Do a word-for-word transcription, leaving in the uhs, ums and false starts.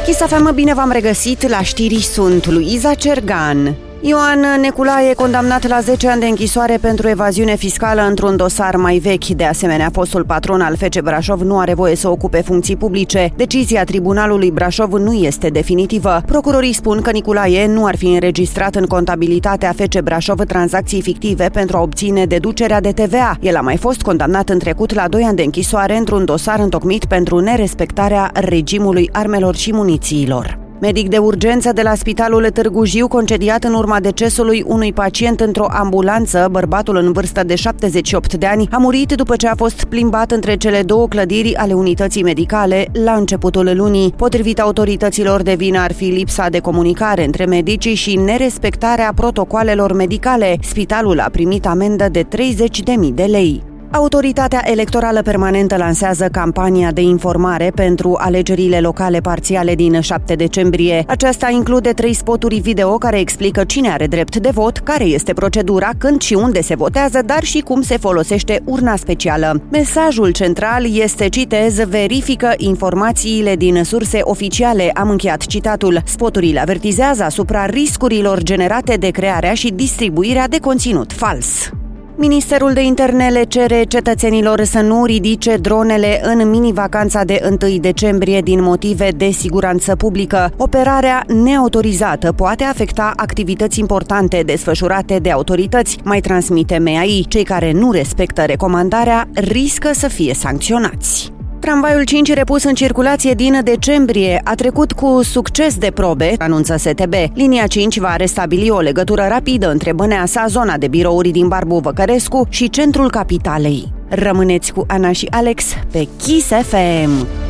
Kiss F M, bine v-am regăsit, la știri sunt Luiza Cergan. Ioan Neculae, condamnat la zece ani de închisoare pentru evaziune fiscală într-un dosar mai vechi. De asemenea, fostul patron al F C Brașov nu are voie să ocupe funcții publice. Decizia Tribunalului Brașov nu este definitivă. Procurorii spun că Niculae nu ar fi înregistrat în contabilitatea F C Brașov tranzacții fictive pentru a obține deducerea de T V A. El a mai fost condamnat în trecut la doi ani de închisoare într-un dosar întocmit pentru nerespectarea regimului armelor și munițiilor. Medic de urgență de la Spitalul Târgu Jiu, concediat în urma decesului unui pacient într-o ambulanță, bărbatul în vârstă de șaptezeci și opt de ani a murit după ce a fost plimbat între cele două clădiri ale unității medicale la începutul lunii. Potrivit autorităților, de vină ar fi lipsa de comunicare între medicii și nerespectarea protocoalelor medicale. Spitalul a primit amendă de treizeci de mii de lei. Autoritatea Electorală Permanentă lansează campania de informare pentru alegerile locale parțiale din șapte decembrie. Aceasta include trei spoturi video care explică cine are drept de vot, care este procedura, când și unde se votează, dar și cum se folosește urna specială. Mesajul central este, citez, verifică informațiile din surse oficiale, am încheiat citatul. Spoturile avertizează asupra riscurilor generate de crearea și distribuirea de conținut fals. Ministerul de Interne le cere cetățenilor să nu ridice dronele în mini-vacanța de întâi decembrie din motive de siguranță publică. Operarea neautorizată poate afecta activități importante desfășurate de autorități, mai transmite M A I. Cei care nu respectă recomandarea riscă să fie sancționați. Tramvaiul cinci, repus în circulație din decembrie, a trecut cu succes de probe, anunță S T B. Linia cinci va restabili o legătură rapidă între Băneasa, zona de birouri din Barbu-Văcărescu și centrul capitalei. Rămâneți cu Ana și Alex pe Kiss F M.